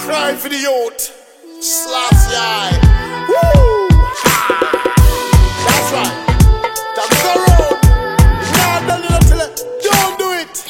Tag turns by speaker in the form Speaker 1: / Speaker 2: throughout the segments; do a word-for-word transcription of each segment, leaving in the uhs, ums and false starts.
Speaker 1: cry for the youth. Slaps the eye. Woo! That's right. That's the road. Now done it until it. Don't do it.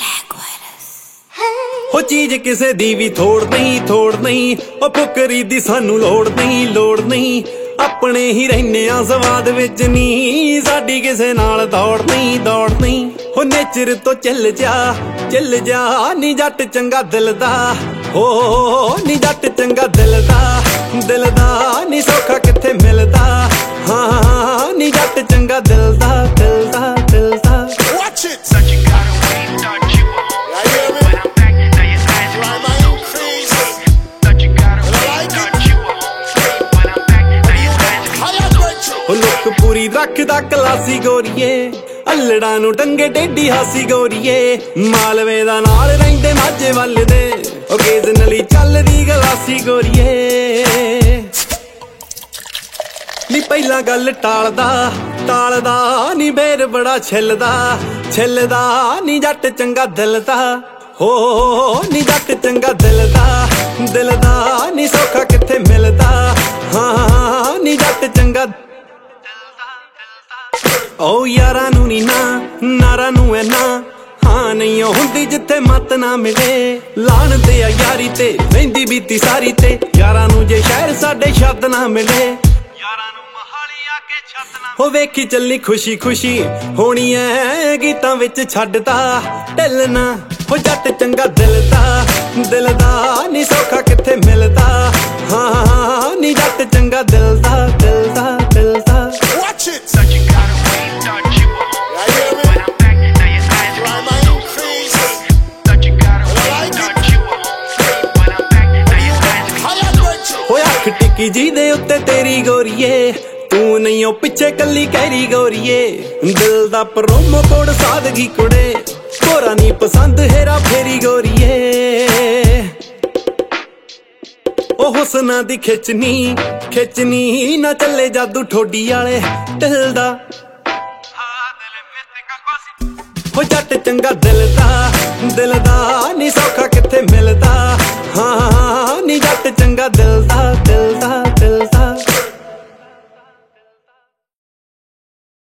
Speaker 2: हो चीज किसे दी भी थोड़ नहीं थोड़ नहीं ओ फुकरी दी सानू लोड़ नहीं लोड़ नहीं अपने ही रहने आ स्वाद विच नी साडी किसे नाल दौड़ नहीं दौड़ नहीं हो नेचर तो चल जा चल जा नी जट चंगा दिल दा हो नी जट चंगा दिल दा दिल दा नी सौखा किथे मिलदा हाँ नी जट चंगा दिल दा दिल दा दिल दा
Speaker 1: Watch it. Such a gotta wait, thought you were home. I hear me. When I'm back, now your eyes are my crazy. Such a gotta wait, thought you were home. When I'm back, now your eyes are my crazy.
Speaker 2: हो look पूरी रखदा classy गोरीए अल्लड़ा नू टंगे teddy हासी गोरीए मालवे दा नाल रहिंदे माझे वल दे ओ occasionally चलदी गलासी गोरीए नी पहला गल टालदा टालदा नी बेर बड़ा छिलदा छिलदा नी जट चंगा दिल दा हो नी जट चंगा दिल दा दिल दा नी सौखा किथे मिलदा हाँ नी जट चंगा ओ यारा नू नी ना नारा नू है ना हाँ नहीं हुंदी जिथे मत ना मिले लान दे आ यारी ते वेंदी बीती सारी ते यारा नू जे शहर साडे छत ना मिले हो वेखी चली खुशी खुशी होनी है गीतां विच छड्डदा ढिलना हो जट चंगा दिल दा दिल दा नी सौखा किथे मिलदा हाँ नी जट चंगा दिल दा दिल दा दिल दा
Speaker 1: Watch it. Such a gotta wait, thought you were home. I hear me. When I'm back, now your eyes are my crazy. Such a gotta wait, thought you were home. When I'm back, now your eyes are my crazy.
Speaker 2: हो अख टिकी जी दे उत्ते तेरी गोरीए तू नहीं हो पिछे कली कहरी गोरीए दिल दा प्रोमो कोड सादगी कुड़े कोरा नी पसंद हेरा फेरी गोरीए ओ हुस्ना दी खिचनी खिचनी ना चले जादू ठोडी आले दिल दा हो जट चंगा दिल दा दिल दा नी सौखा किथे मिलदा हाँ नी जट चंगा दिल दा